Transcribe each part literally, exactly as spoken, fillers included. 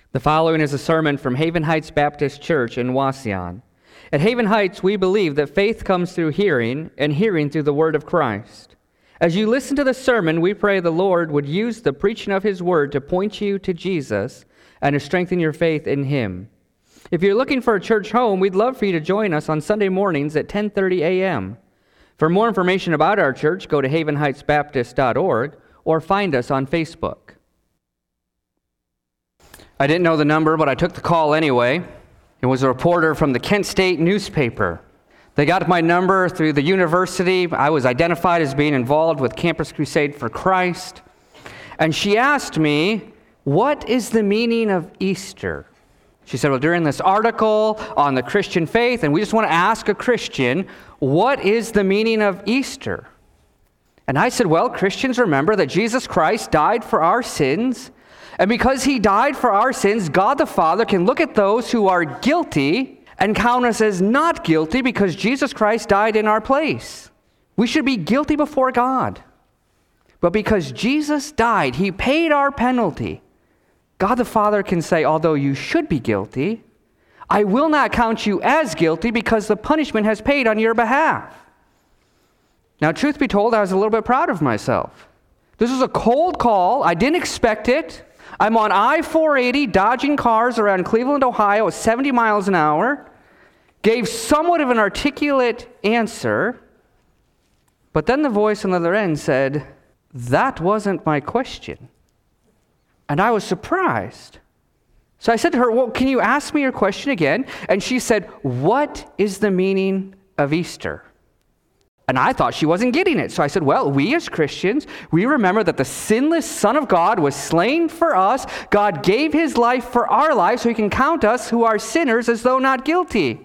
The following is a sermon from Haven Heights Baptist Church in Wauseon. At Haven Heights, we believe that faith comes through hearing, and hearing through the Word of Christ. As you listen to the sermon, we pray the Lord would use the preaching of His Word to point you to Jesus and to strengthen your faith in Him. If you're looking for a church home, we'd love for you to join us on Sunday mornings at ten thirty a.m. For more information about our church, go to haven heights baptist dot org or find us on Facebook. I didn't know the number, but I took the call anyway. It was a reporter from the Kent State newspaper. They got my number through the university. I was identified as being involved with Campus Crusade for Christ. And she asked me, what is the meaning of Easter? She said, well, during this article on the Christian faith, and we just want to ask a Christian, what is the meaning of Easter? And I said, well, Christians remember that Jesus Christ died for our sins. And because He died for our sins, God the Father can look at those who are guilty and count us as not guilty because Jesus Christ died in our place. We should be guilty before God. But because Jesus died, He paid our penalty. God the Father can say, although you should be guilty, I will not count you as guilty because the punishment has paid on your behalf. Now, truth be told, I was a little bit proud of myself. This was a cold call. I didn't expect it. I'm on I four eighty dodging cars around Cleveland, Ohio at seventy miles an hour. Gave somewhat of an articulate answer. But then the voice on the other end said, that wasn't my question. And I was surprised. So I said to her, well, can you ask me your question again? And she said, what is the meaning of Easter? And I thought she wasn't getting it. So I said, well, we as Christians, we remember that the sinless Son of God was slain for us. God gave His life for our life so He can count us who are sinners as though not guilty.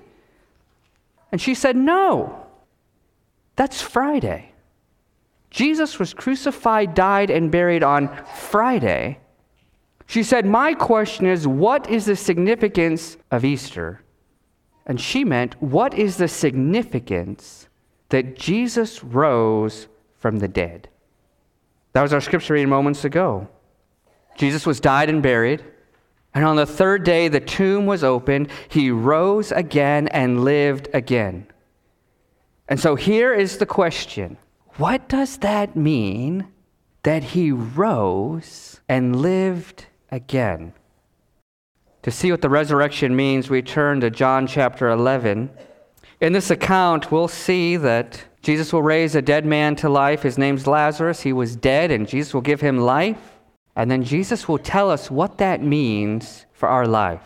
And she said, no, that's Friday. Jesus was crucified, died, and buried on Friday. She said, my question is, what is the significance of Easter? And she meant, what is the significance that Jesus rose from the dead? That was our scripture reading moments ago. Jesus was died and buried, and on the third day the tomb was opened. He rose again and lived again. And so here is the question. What does that mean that He rose and lived again? To see what the resurrection means, we turn to John chapter eleven. In this account, we'll see that Jesus will raise a dead man to life. His name's Lazarus. He was dead, and Jesus will give him life. And then Jesus will tell us what that means for our life.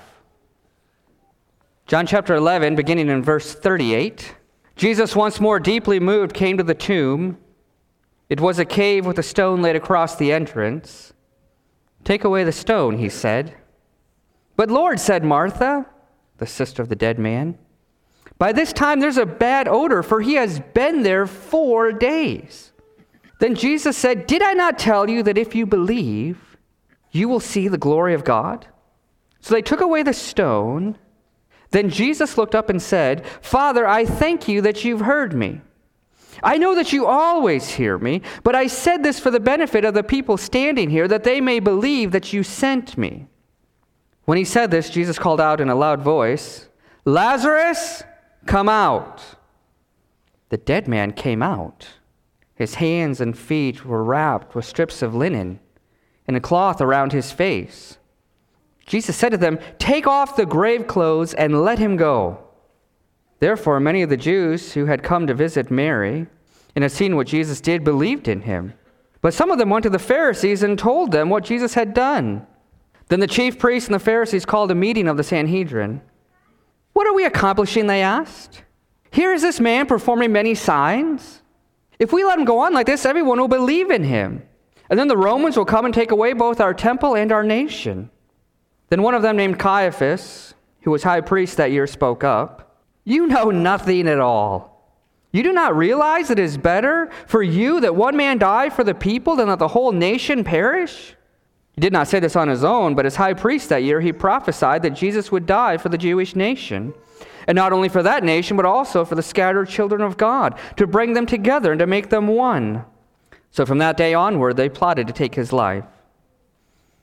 John chapter eleven, beginning in verse thirty-eight. Jesus, once more deeply moved, came to the tomb. It was a cave with a stone laid across the entrance. Take away the stone, He said. But Lord, said Martha, the sister of the dead man, by this time there's a bad odor, for he has been there four days. Then Jesus said, did I not tell you that if you believe, you will see the glory of God? So they took away the stone. Then Jesus looked up and said, Father, I thank you that you've heard me. I know that you always hear me, but I said this for the benefit of the people standing here, that they may believe that you sent me. When He said this, Jesus called out in a loud voice, Lazarus, come out. The dead man came out. His hands and feet were wrapped with strips of linen and a cloth around his face. Jesus said to them, take off the grave clothes and let him go. Therefore, many of the Jews who had come to visit Mary and had seen what Jesus did believed in Him. But some of them went to the Pharisees and told them what Jesus had done. Then the chief priests and the Pharisees called a meeting of the Sanhedrin. What are we accomplishing, they asked. Here is this man performing many signs. If we let him go on like this, everyone will believe in him. And then the Romans will come and take away both our temple and our nation. Then one of them named Caiaphas, who was high priest that year, spoke up. You know nothing at all. You do not realize it is better for you that one man die for the people than that the whole nation perish? He did not say this on his own, but as high priest that year, he prophesied that Jesus would die for the Jewish nation. And not only for that nation, but also for the scattered children of God, to bring them together and to make them one. So from that day onward, they plotted to take His life.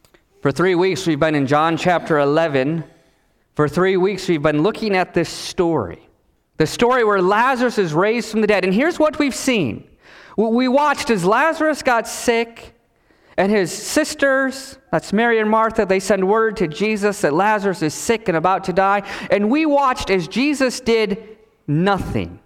For three weeks, we've been in John chapter eleven. For three weeks, we've been looking at this story. The story where Lazarus is raised from the dead. And here's what we've seen. We watched as Lazarus got sick, and his sisters, that's Mary and Martha, they send word to Jesus that Lazarus is sick and about to die. And we watched as Jesus did nothing.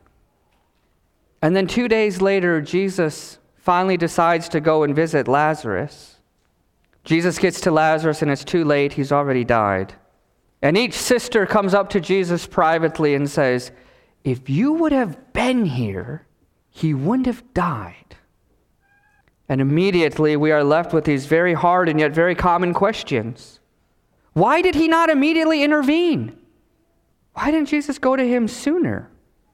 And then two days later, Jesus finally decides to go and visit Lazarus. Jesus gets to Lazarus, and it's too late. He's already died. And each sister comes up to Jesus privately and says, if you would have been here, he wouldn't have died. And immediately we are left with these very hard and yet very common questions. Why did he not immediately intervene? Why didn't Jesus go to him sooner?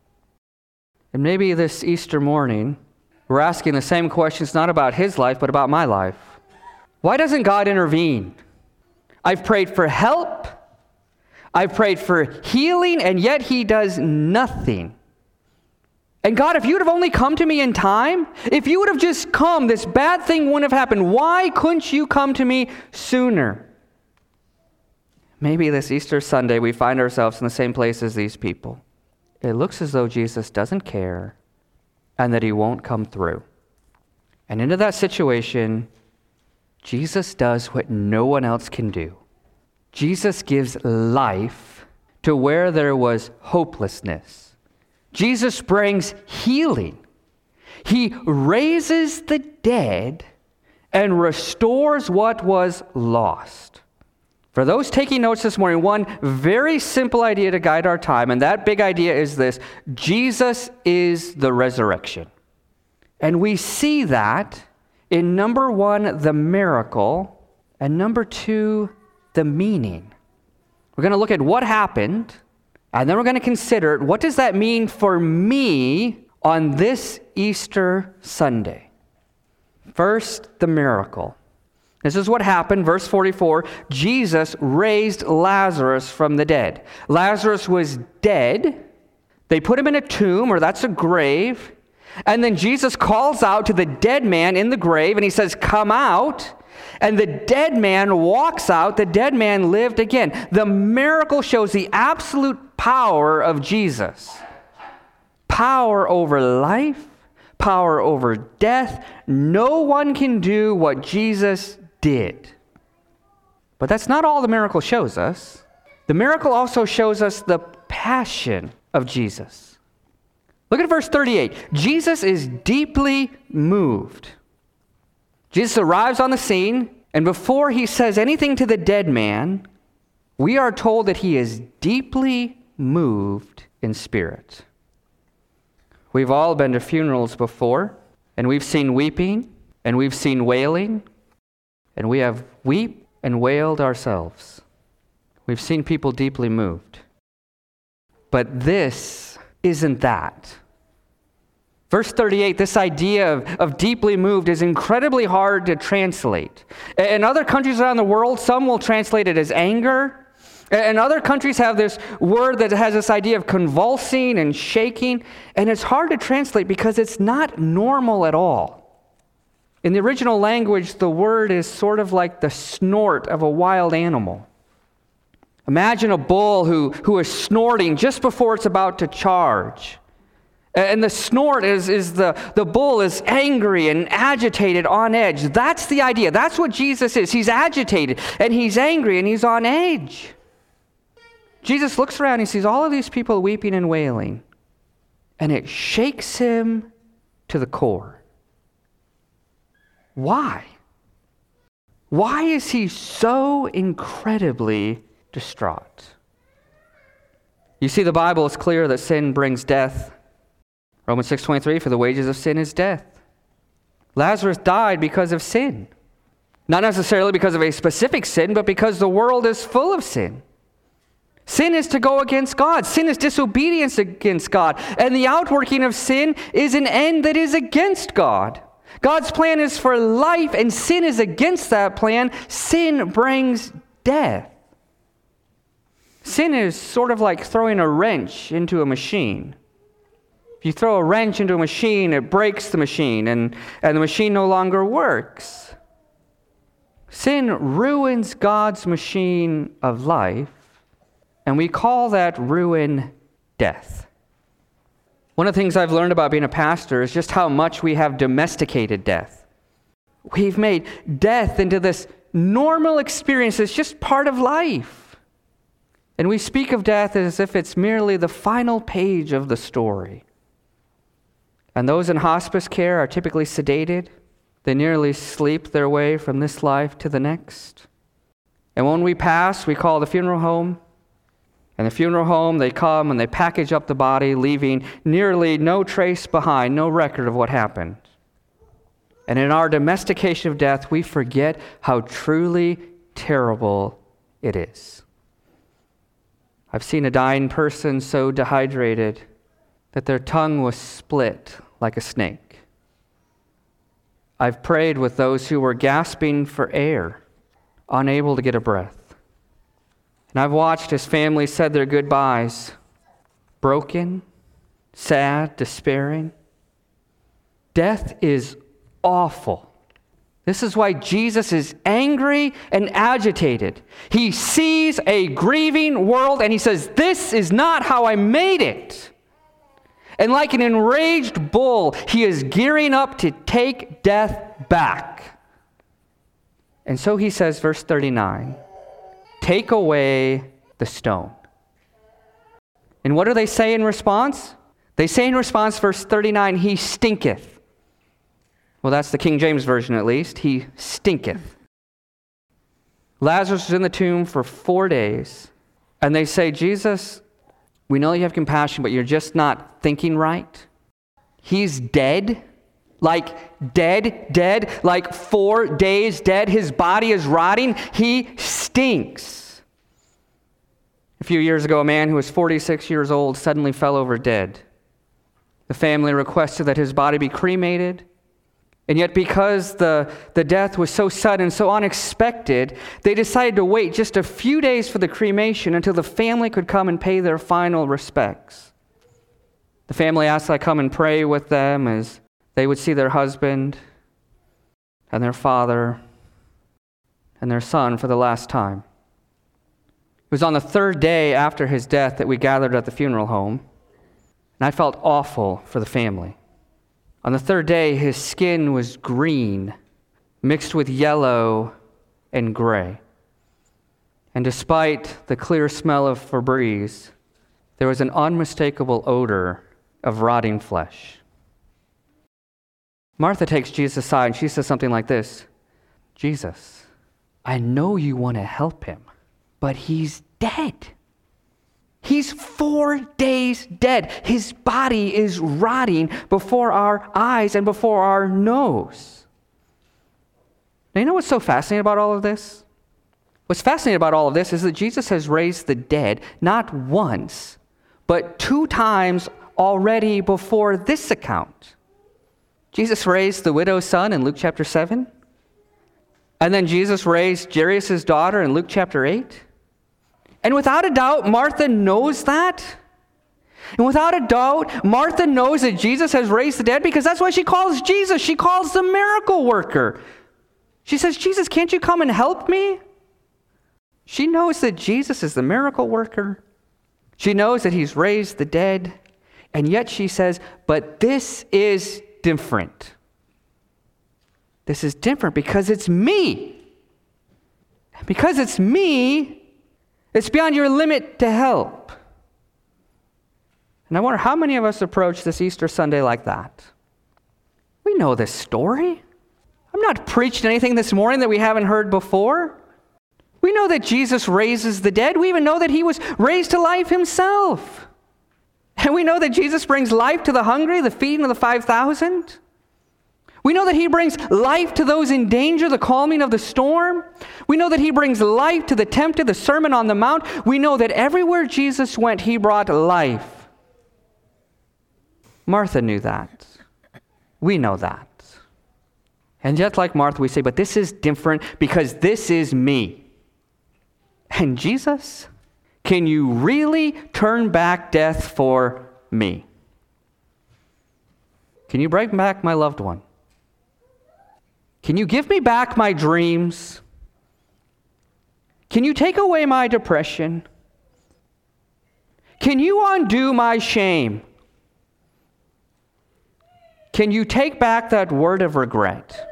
And maybe this Easter morning, we're asking the same questions not about his life, but about my life. Why doesn't God intervene? I've prayed for help. I've prayed for healing, and yet he does nothing. And God, if you would have only come to me in time, if you would have just come, this bad thing wouldn't have happened. Why couldn't you come to me sooner? Maybe this Easter Sunday we find ourselves in the same place as these people. It looks as though Jesus doesn't care and that he won't come through. And into that situation, Jesus does what no one else can do. Jesus gives life to where there was hopelessness. Jesus brings healing. He raises the dead and restores what was lost. For those taking notes this morning, one very simple idea to guide our time, and that big idea is this: Jesus is the resurrection. And we see that in number one, the miracle, and number two, the meaning. We're going to look at what happened, and then we're going to consider what does that mean for me on this Easter Sunday. First, the miracle. This is what happened, verse forty-four. Jesus raised Lazarus from the dead. Lazarus was dead. They put him in a tomb, or that's a grave. And then Jesus calls out to the dead man in the grave, and he says, "Come out." And the dead man walks out. The dead man lived again. The miracle shows the absolute power of Jesus. Power over life, power over death. No one can do what Jesus did. But that's not all the miracle shows us. The miracle also shows us the passion of Jesus. Look at verse thirty-eight. Jesus is deeply moved. Jesus arrives on the scene, and before he says anything to the dead man, we are told that he is deeply moved in spirit. We've all been to funerals before, and we've seen weeping, and we've seen wailing, and we have wept and wailed ourselves. We've seen people deeply moved. But this isn't that. Verse thirty-eight, this idea of, of deeply moved is incredibly hard to translate. In other countries around the world, some will translate it as anger. And other countries have this word that has this idea of convulsing and shaking. And it's hard to translate because it's not normal at all. In the original language, the word is sort of like the snort of a wild animal. Imagine a bull who, who is snorting just before it's about to charge. And the snort is, is the, the bull is angry and agitated, on edge. That's the idea. That's what Jesus is. He's agitated, and he's angry, and he's on edge. Jesus looks around, he sees all of these people weeping and wailing, and it shakes him to the core. Why? Why is he so incredibly distraught? You see, the Bible is clear that sin brings death. Romans six twenty-three, for the wages of sin is death. Lazarus died because of sin. Not necessarily because of a specific sin, but because the world is full of sin. Sin is to go against God. Sin is disobedience against God. And the outworking of sin is an end that is against God. God's plan is for life, and sin is against that plan. Sin brings death. Sin is sort of like throwing a wrench into a machine. If you throw a wrench into a machine, it breaks the machine, and, and the machine no longer works. Sin ruins God's machine of life, and we call that ruin death. One of the things I've learned about being a pastor is just how much we have domesticated death. We've made death into this normal experience. It's just part of life. And we speak of death as if it's merely the final page of the story. And those in hospice care are typically sedated. They nearly sleep their way from this life to the next. And when we pass, we call the funeral home. And the funeral home, they come and they package up the body, leaving nearly no trace behind, no record of what happened. And in our domestication of death, we forget how truly terrible it is. I've seen a dying person so dehydrated that their tongue was split like a snake. I've prayed with those who were gasping for air, unable to get a breath. And I've watched as families said their goodbyes, broken, sad, despairing. Death is awful. This is why Jesus is angry and agitated. He sees a grieving world and he says, "This is not how I made it." And like an enraged bull, he is gearing up to take death back. And so he says, verse thirty-nine, "Take away the stone." And what do they say in response? They say in response, verse thirty-nine, "He stinketh." Well, that's the King James Version at least. He stinketh. Lazarus is in the tomb for four days. And they say, "Jesus, we know you have compassion, but you're just not thinking right. He's dead. Like dead, dead, like four days dead. His body is rotting. He stinks." A few years ago, a man who was forty-six years old suddenly fell over dead. The family requested that his body be cremated. And yet because the, the death was so sudden, so unexpected, they decided to wait just a few days for the cremation until the family could come and pay their final respects. The family asked that I come and pray with them as they would see their husband and their father and their son for the last time. It was on the third day after his death that we gathered at the funeral home, and I felt awful for the family. On the third day, his skin was green, mixed with yellow and gray. And despite the clear smell of Febreze, there was an unmistakable odor of rotting flesh. Martha takes Jesus aside and she says something like this, "Jesus, I know you want to help him, but he's dead. He's four days dead. His body is rotting before our eyes and before our nose." Now, you know what's so fascinating about all of this? What's fascinating about all of this is that Jesus has raised the dead not once, but two times already before this account. Jesus raised the widow's son in Luke chapter seven. And then Jesus raised Jairus' daughter in Luke chapter eight. And without a doubt, Martha knows that. And without a doubt, Martha knows that Jesus has raised the dead because that's why she calls Jesus. She calls the miracle worker. She says, "Jesus, can't you come and help me?" She knows that Jesus is the miracle worker. She knows that he's raised the dead. And yet she says, "But this is different. This is different because it's me. Because it's me, it's beyond your limit to help." And I wonder how many of us approach this Easter Sunday like that. We know this story. I'm not preaching anything this morning that we haven't heard before. We know that Jesus raises the dead. We even know that he was raised to life himself. And we know that Jesus brings life to the hungry, the feeding of the five thousand. We know that he brings life to those in danger, the calming of the storm. We know that he brings life to the tempted, the Sermon on the Mount. We know that everywhere Jesus went, he brought life. Martha knew that. We know that. And yet, like Martha, we say, "But this is different because this is me." And Jesus, can you really turn back death for me? Can you bring back my loved one? Can you give me back my dreams? Can you take away my depression? Can you undo my shame? Can you take back that word of regret?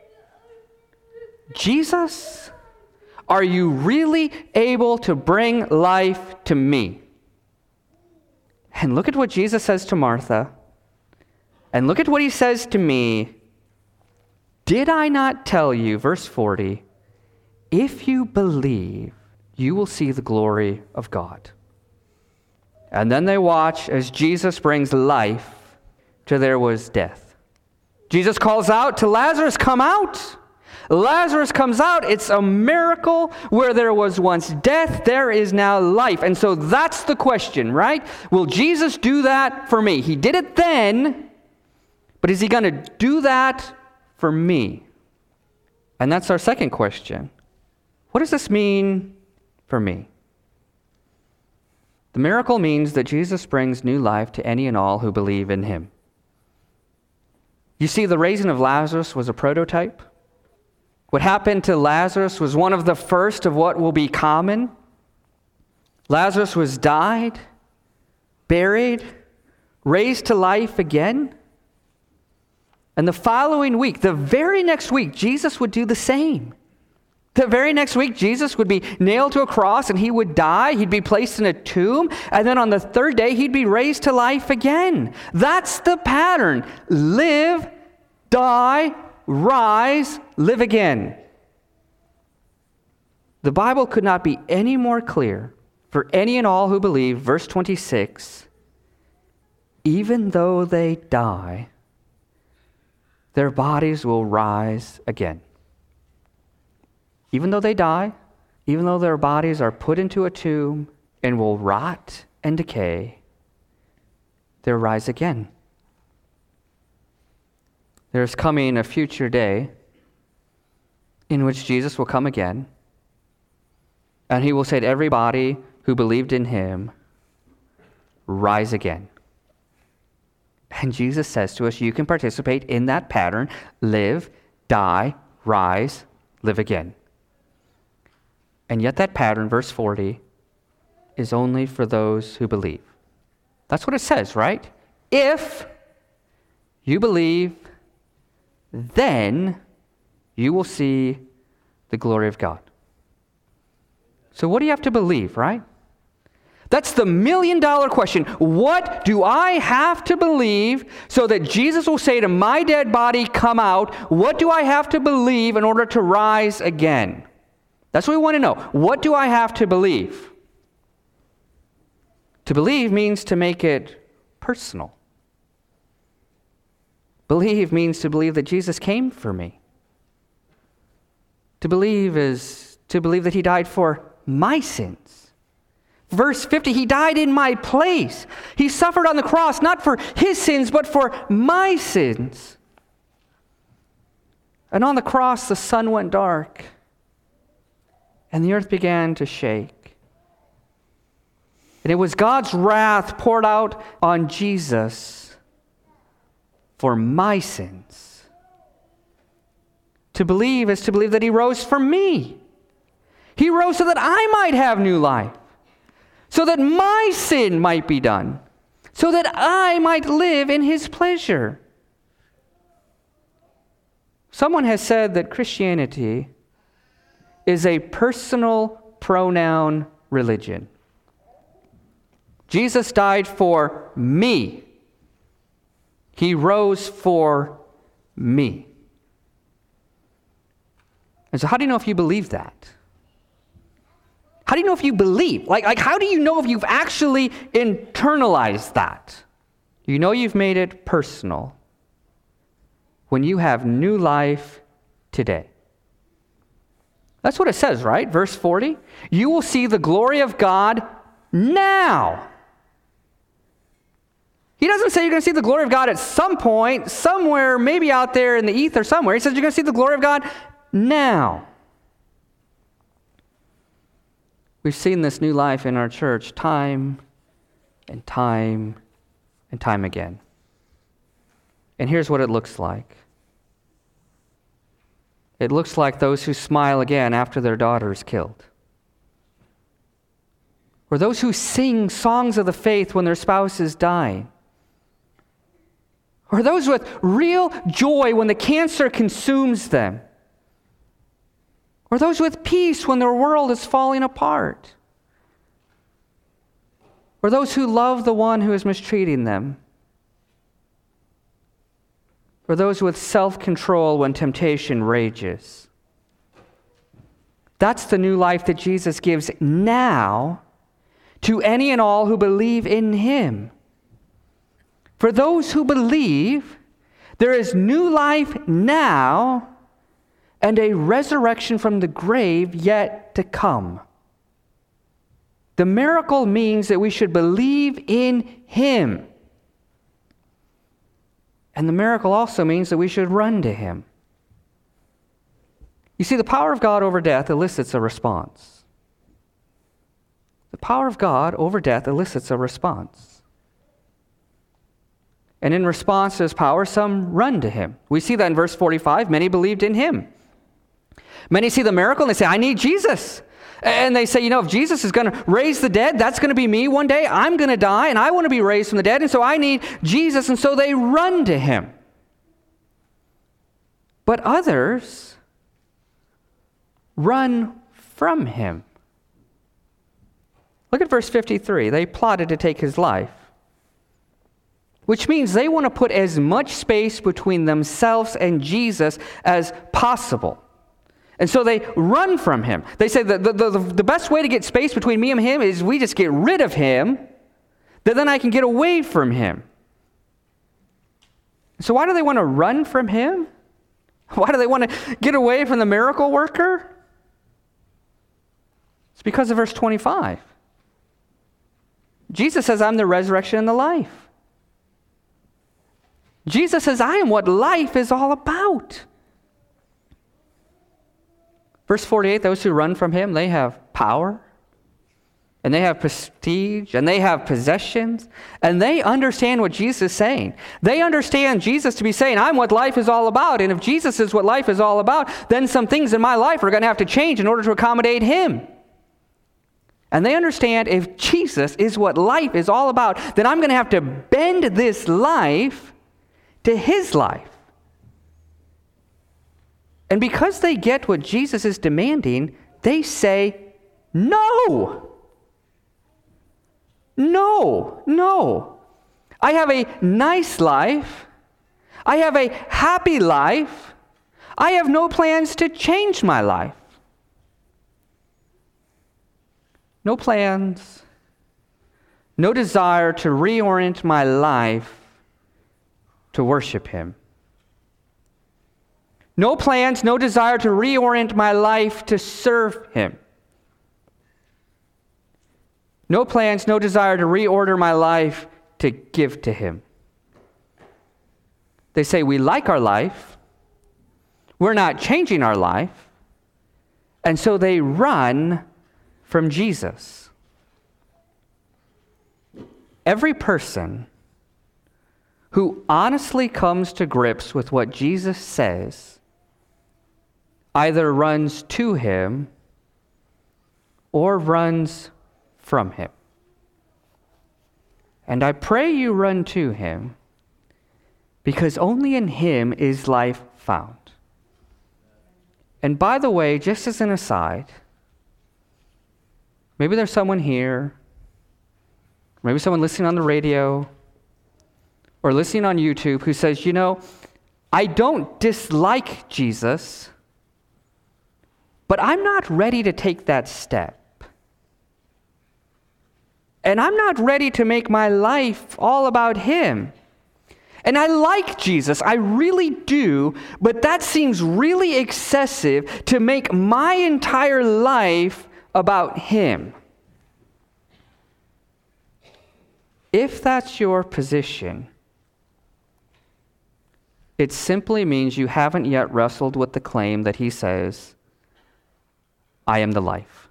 Jesus, are you really able to bring life to me? And look at what Jesus says to Martha. And look at what he says to me. Did I not tell you, verse forty, if you believe, you will see the glory of God. And then they watch as Jesus brings life to there was death. Jesus calls out to Lazarus, come out. Lazarus comes out. It's a miracle. Where there was once death, there is now life. And so that's the question, right? Will Jesus do that for me? He did it then, but is he going to do that for me? And that's our second question. What does this mean for me? The miracle means that Jesus brings new life to any and all who believe in him. You see, the raising of Lazarus was a prototype. What happened to Lazarus was one of the first of what will be common. Lazarus was died, buried, raised to life again. And the following week, the very next week, Jesus would do the same. The very next week, Jesus would be nailed to a cross and he would die. He'd be placed in a tomb. And then on the third day, he'd be raised to life again. That's the pattern. Live, die, rise, live again. The Bible could not be any more clear for any and all who believe. Verse twenty-six, even though they die, their bodies will rise again. Even though they die, even though their bodies are put into a tomb and will rot and decay, they'll rise again. There's coming a future day in which Jesus will come again, and he will say to everybody who believed in him, rise again. And Jesus says to us, you can participate in that pattern, live, die, rise, live again. And yet that pattern, verse forty, is only for those who believe. That's what it says, right? If you believe, then you will see the glory of God. So what do you have to believe, right? That's the million dollar question. What do I have to believe so that Jesus will say to my dead body, come out? What do I have to believe in order to rise again? That's what we want to know. What do I have to believe? To believe means to make it personal. Believe means to believe that Jesus came for me. To believe is to believe that he died for my sins. Verse fifty, he died in my place. He suffered on the cross, not for his sins, but for my sins. And on the cross, the sun went dark, and the earth began to shake. And it was God's wrath poured out on Jesus for my sins. To believe is to believe that he rose for me. He rose so that I might have new life, so that my sin might be done, so that I might live in his pleasure. Someone has said that Christianity is a personal pronoun religion. Jesus died for me. He rose for me. And so how do you know if you believe that? How do you know if you believe? Like, like how do you know if you've actually internalized that? You know you've made it personal when you have new life today. That's what it says, right? Verse forty. You will see the glory of God now. He doesn't say you're going to see the glory of God at some point, somewhere, maybe out there in the ether somewhere. He says you're going to see the glory of God now. We've seen this new life in our church time and time and time again. And here's what it looks like. It looks like those who smile again after their daughter is killed. or those who sing songs of the faith when their spouse is dying, or those with real joy when the cancer consumes them, or those with peace when their world is falling apart, or those who love the one who is mistreating them, or those with self-control when temptation rages. That's the new life that Jesus gives now to any and all who believe in him. For those who believe, there is new life now and a resurrection from the grave yet to come. The miracle means that we should believe in him. And the miracle also means that we should run to him. You see, the power of God over death elicits a response. The power of God over death elicits a response. And in response to his power, some run to him. We see that in verse forty-five. Many believed in him. Many see the miracle and they say, I need Jesus. And they say, you know, if Jesus is going to raise the dead, that's going to be me one day. I'm going to die, and I want to be raised from the dead, and so I need Jesus, and so they run to him. But others run from him. Look at verse fifty-three. They plotted to take his life, which means they want to put as much space between themselves and Jesus as possible. And so they run from him. They say that the, the, the best way to get space between me and him is we just get rid of him, that then I can get away from him. So why do they want to run from him? Why do they want to get away from the miracle worker? It's because of verse twenty-five. Jesus says, I'm the resurrection and the life. Jesus says, I am what life is all about. Verse forty-eight, those who run from him, they have power, and they have prestige, and they have possessions, and they understand what Jesus is saying. They understand Jesus to be saying, I'm what life is all about, and if Jesus is what life is all about, then some things in my life are going to have to change in order to accommodate him. And they understand if Jesus is what life is all about, then I'm going to have to bend this life to his life. And because they get what Jesus is demanding, they say, no. No, no. I have a nice life. I have a happy life. I have no plans to change my life. No plans, no desire to reorient my life to worship him. No plans, no desire to reorient my life to serve him. No plans, no desire to reorder my life to give to him. They say we like our life, we're not changing our life, and so they run from Jesus. Every person who honestly comes to grips with what Jesus says either runs to him or runs from him. And I pray you run to him, because only in him is life found. And by the way, just as an aside, maybe there's someone here, maybe someone listening on the radio, or listening on YouTube who says, you know, I don't dislike Jesus, but I'm not ready to take that step. And I'm not ready to make my life all about him. And I like Jesus, I really do, but that seems really excessive to make my entire life about him. If that's your position, it simply means you haven't yet wrestled with the claim that he says, I am the life.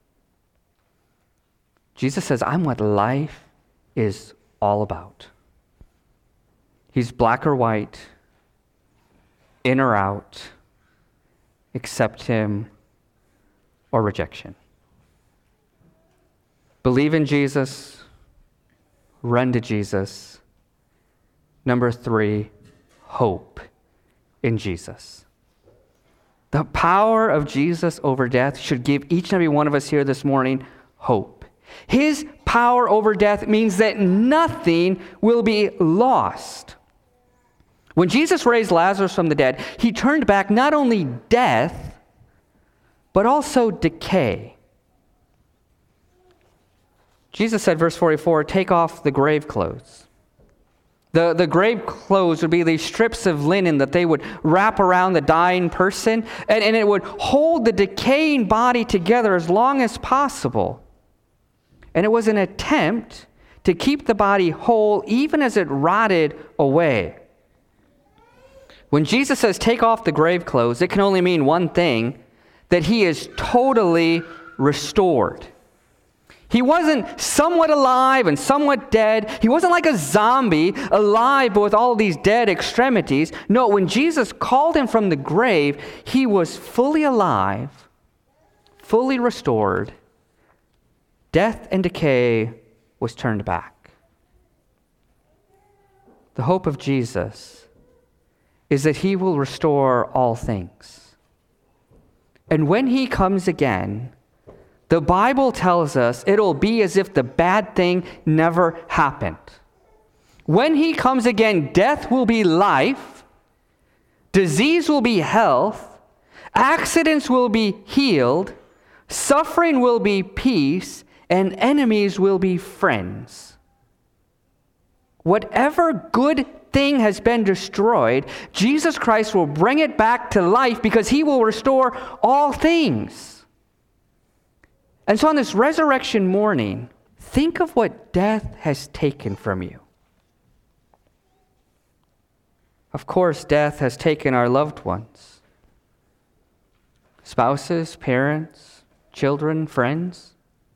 Jesus says, I'm what life is all about. He's black or white, in or out, accept him or rejection. Believe in Jesus. Run to Jesus. Number three, hope in Jesus. The power of Jesus over death should give each and every one of us here this morning hope. His power over death means that nothing will be lost. When Jesus raised Lazarus from the dead, he turned back not only death, but also decay. Jesus said, verse forty-four, take off the grave clothes. The, the grave clothes would be these strips of linen that they would wrap around the dying person, and, and it would hold the decaying body together as long as possible. And it was an attempt to keep the body whole even as it rotted away. When Jesus says, take off the grave clothes, it can only mean one thing, that he is totally restored. He wasn't somewhat alive and somewhat dead. He wasn't like a zombie, alive but with all these dead extremities. No, when Jesus called him from the grave, he was fully alive, fully restored. Death and decay was turned back. The hope of Jesus is that he will restore all things. And when he comes again, the Bible tells us it'll be as if the bad thing never happened. When he comes again, death will be life, disease will be health, accidents will be healed, suffering will be peace, and enemies will be friends. Whatever good thing has been destroyed, Jesus Christ will bring it back to life because he will restore all things. And so on this resurrection morning, think of what death has taken from you. Of course, death has taken our loved ones, spouses, parents, children, friends.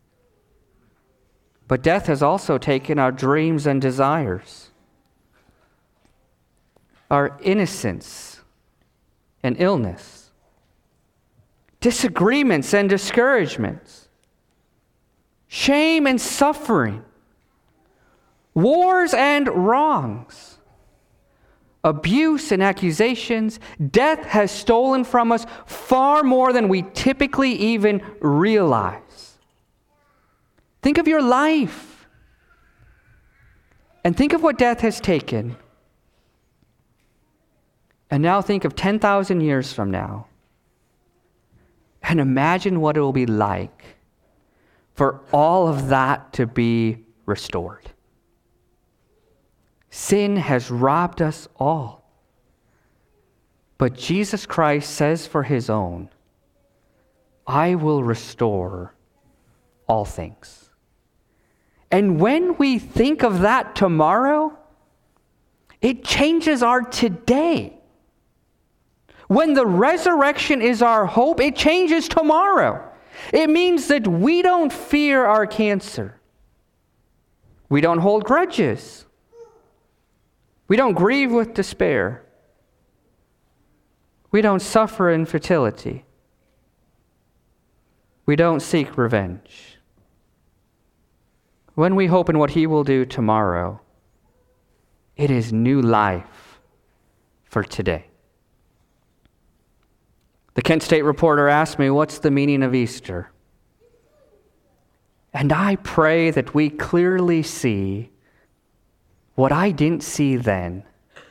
But death has also taken our dreams and desires, our innocence and illness, disagreements and discouragements, shame and suffering, wars and wrongs, abuse and accusations. Death has stolen from us far more than we typically even realize. Think of your life and think of what death has taken. And now think of ten thousand years from now and imagine what it will be like for all of that to be restored. Sin has robbed us all. But Jesus Christ says for his own, I will restore all things. And when we think of that tomorrow, it changes our today. When the resurrection is our hope, it changes tomorrow. It means that we don't fear our cancer. We don't hold grudges. We don't grieve with despair. We don't suffer infertility. We don't seek revenge. When we hope in what he will do tomorrow, it is new life for today. The Kent State Reporter asked me, what's the meaning of Easter? And I pray that we clearly see what I didn't see then.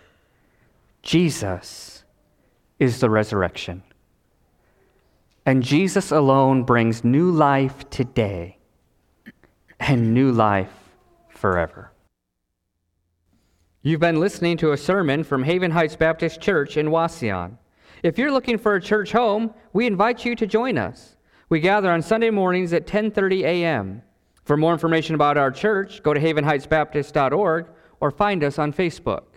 Jesus is the resurrection. And Jesus alone brings new life today and new life forever. You've been listening to a sermon from Haven Heights Baptist Church in Wauseon. If you're looking for a church home, we invite you to join us. We gather on Sunday mornings at ten thirty a.m. For more information about our church, go to haven heights baptist dot org or find us on Facebook.